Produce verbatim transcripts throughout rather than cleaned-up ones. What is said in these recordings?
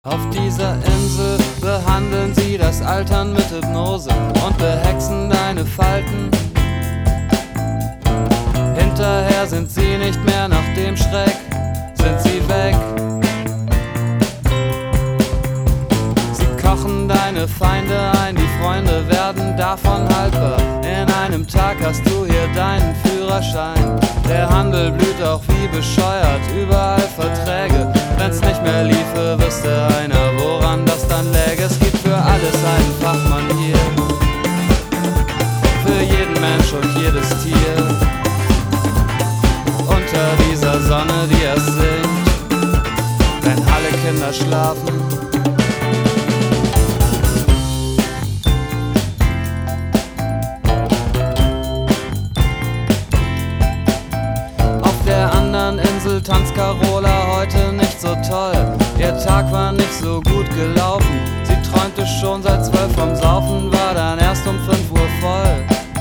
Auf dieser Insel behandeln sie das Altern mit Hypnose und behexen deine Falten. Hinterher sind sie nicht mehr nach dem Schreck, sind sie weg. Sie kochen deine Feinde ein, die Freunde werden davon haltbar. In einem Tag hast du hier deinen Führerschein. Der Handel blüht auch wie bescheuert, überall Verträge. Wenn's nicht mehr liefe, wüsste einer, woran das dann läge. Es gibt für alles einen Fachmann hier, für jeden Mensch und jedes Tier. Unter dieser Sonne, die erst singt, wenn alle Kinder schlafen. Insel tanzt Carola heute nicht so toll. Ihr Tag war nicht so gut gelaufen. Sie träumte schon seit zwölf vom Saufen, war dann erst um fünf Uhr voll.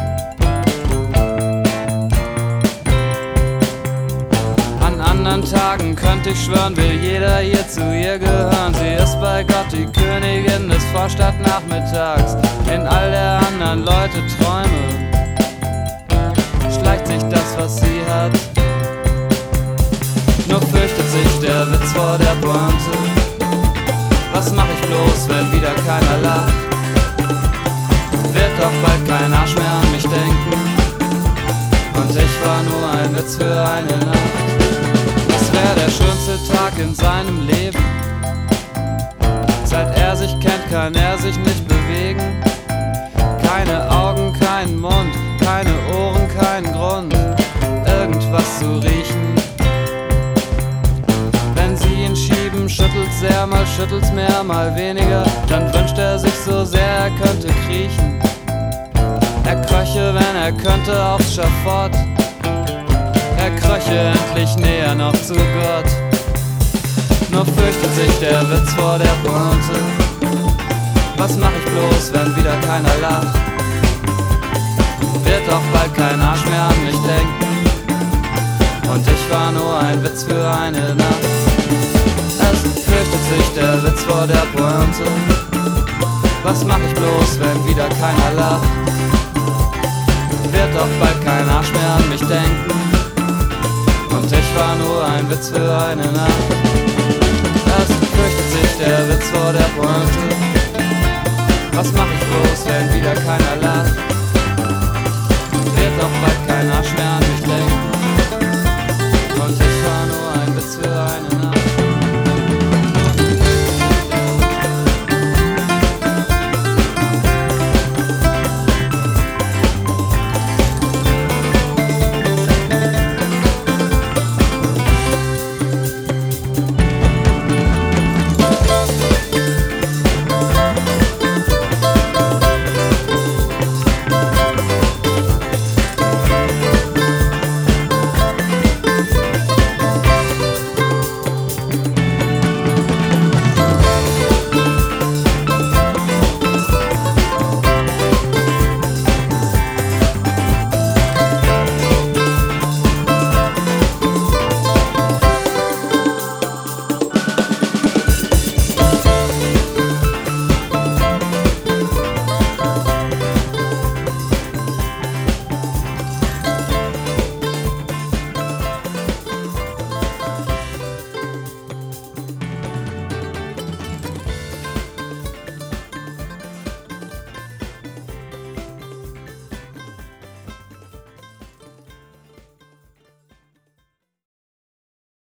An anderen Tagen könnte ich schwören, will jeder hier zu ihr gehören. Sie ist bei Gott die Königin des Vorstadtnachmittags. In all der anderen Leute Träume schleicht sich das, was sie hat. Nur fürchtet sich der Witz vor der Pointe. Was mach ich bloß, wenn wieder keiner lacht? Wird doch bald kein Arsch mehr an mich denken. Und ich war nur ein Witz für eine Nacht. Das wär der schönste Tag in seinem Leben. Seit er sich kennt, kann er sich nicht bewegen. Keine Augen, kein Mund, keine Ohren, kein Grund, irgendwas zu riechen. Schüttelt's sehr, mal schüttelt's mehr, mal weniger. Dann wünscht er sich so sehr, er könnte kriechen. Er kröche, wenn er könnte, aufs Schafott. Er kröche endlich näher noch zu Gott. Nur fürchtet sich der Witz vor der Pointe. Was mach ich bloß, wenn wieder keiner lacht? Wird doch bald kein Arsch mehr an mich denken. Und ich war nur ein Witz für eine Nacht. Es fürchtet sich der Witz vor der Pointe. Was mach ich bloß, wenn wieder keiner lacht? Wird doch bald kein Arsch mehr an mich denken. Und ich war nur ein Witz für eine Nacht.